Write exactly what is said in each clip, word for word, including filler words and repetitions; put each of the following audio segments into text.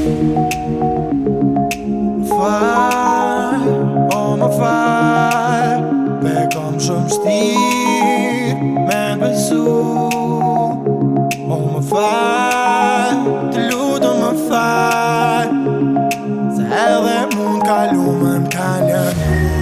Fal, o më fal, pe kom shumë shtir me besu. O më fal, të lutem më fal, se edhe mund kalu më n'kalën.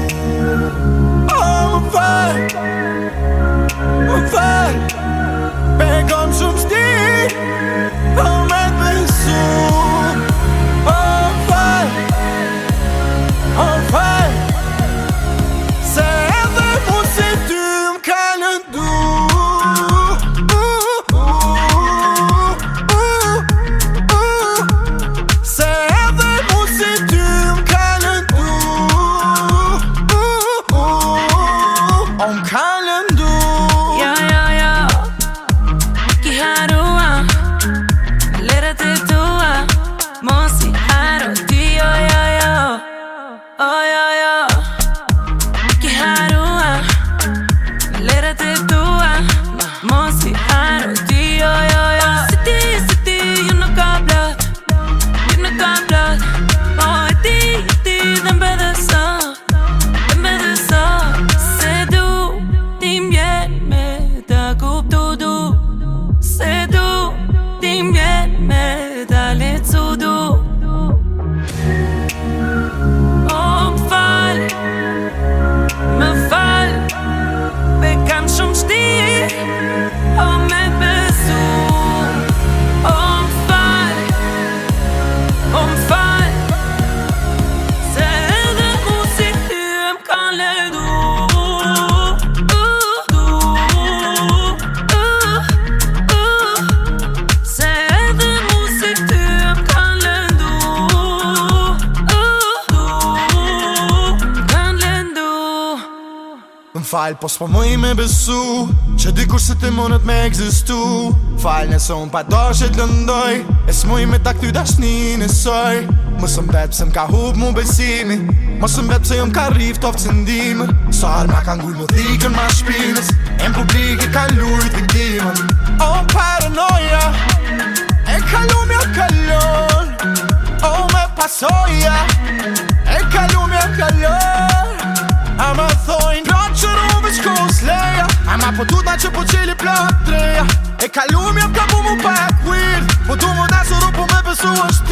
O më fal, më fal, pe kom shumë shtir po me besu. O më fal, o më fal, se edhe mund si ty m'kalën du. Se edhe mund si ty m'kalën du. O m'kalën du. Ja, ja, ja, ki harua letrat e tua, mos i haro ti, jo, jo, jo. Oh, jo, jo, ki harua letrat e tua, mos i haro ti, jo, jo, jo. Si ti, si ti, ju nuk ka plot, ju nuk ka plot. Oh, e ti, e ti, dhe mbedhe so, dhe mbedhe so. Se du, ti m'vjen me ta kuptu du. Se du, ti m'vjen me ta lecu du. O m'fal, më fal, pe kam shumë shtir po me besu. O m'fal, o m'fal, se edhe mu si ty m'kalën du. Se edhe mu si ty m'kalën du. M'kalën du. M'fal, po s'po mëj me besu që dikur se ti mundet me egzistu. Fal nëse unë pa dosh e t'lëndoj, e s'muj me ta kty dashnin e soj. Mos m'bet pse m'ka hub mu besimi, mos m'bet pse jo m'ka rrif t'oft cëndimën. Sar ma ka ngull mu thikën ma shpinës, e m'publik e ka lujt viktimën. O paranoja, e kalum ja kalon. O me pasoja, e kalum ja kalon. Ama thojnë plot që ruve qko s'leja, ama po tuta që po qeli plot treja. E kalum ja ka bu mu pak weird, po du mu nasëru po me besu është